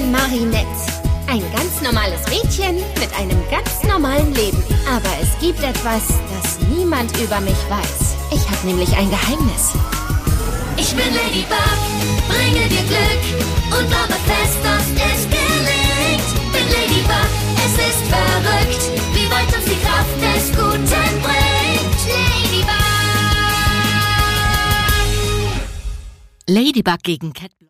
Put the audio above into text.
Marinette. Ein ganz normales Mädchen mit einem ganz normalen Leben. Aber es gibt etwas, das niemand über mich weiß. Ich habe nämlich ein Geheimnis. Ich bin Ladybug, bringe dir Glück und glaube fest, dass es gelingt. Bin Ladybug, es ist verrückt, wie weit uns die Kraft des Guten bringt. Ladybug. Ladybug gegen Cat.